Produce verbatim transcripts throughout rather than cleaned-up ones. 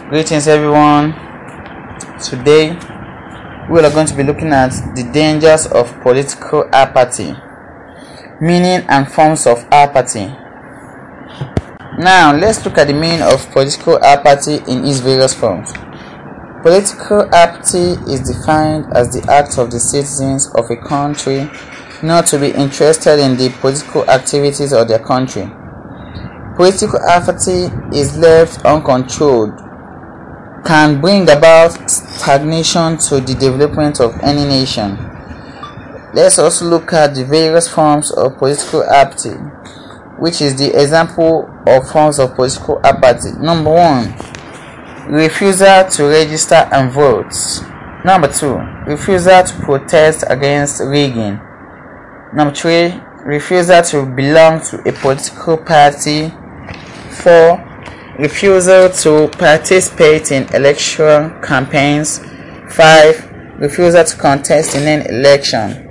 Greetings, everyone. Today, we are going to be looking at the dangers of political apathy, meaning and forms of apathy. Now, let's look at the meaning of political apathy in its various forms. Political apathy is defined as the act of the citizens of a country not to be interested in the political activities of their country. Political apathy is left uncontrolled can bring about stagnation to the development of any nation. Let's also look at the various forms of political apathy, which is the example of forms of political apathy. Number one, refusal to register and vote. Number two, refusal to protest against rigging. Number three, refusal to belong to a political party. Four, refusal to participate in election campaigns. Five, refusal to contest in an election.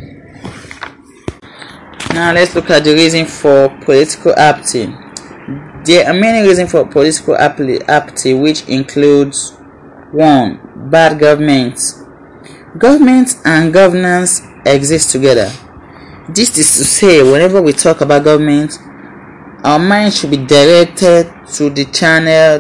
Now let's look at the reason for political apathy. There are many reasons for political apathy, which includes one. Bad government. Government and governance exist together. This is to say, whenever we talk about government, our mind should be directed to the channel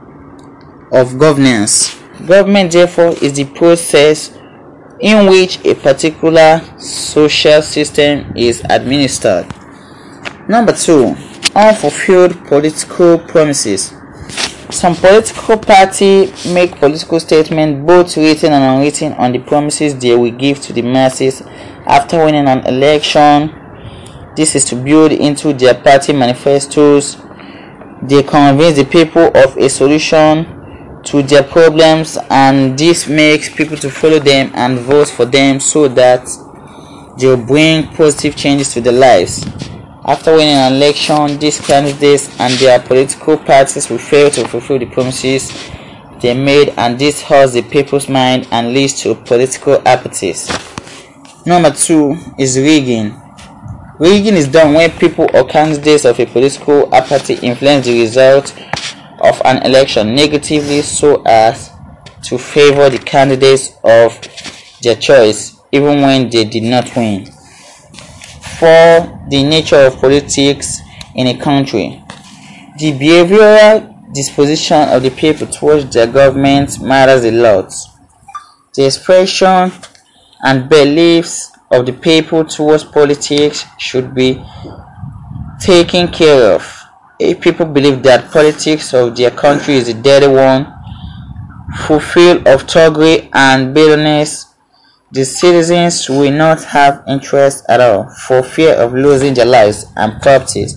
of governance. Government, therefore, is the process in which a particular social system is administered. Number two, unfulfilled political promises. Some political parties make political statements, both written and unwritten, on the promises they will give to the masses after winning an election. This is to build into their party manifestos. They convince the people of a solution to their problems, and this makes people to follow them and vote for them so that they will bring positive changes to their lives. After winning an election, these candidates and their political parties will fail to fulfill the promises they made, and this hurts the people's mind and leads to political apathy. Number two is rigging. Rigging is done when people or candidates of a political party influence the result of an election negatively so as to favor the candidates of their choice, even when they did not win. For the nature of politics in a country, the behavioral disposition of the people towards their government matters a lot. The expression and beliefs of the people towards politics should be taken care of. If people believe that politics of their country is a dirty one, full of thuggery and bitterness, the citizens will not have interest at all, for fear of losing their lives and properties.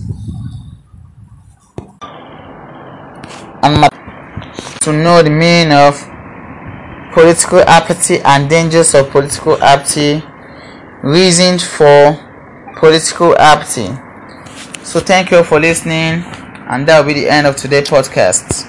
And to know the meaning of political apathy and dangers of political apathy, reasons for political apathy. So thank you for listening, and that will be the end of today's podcast.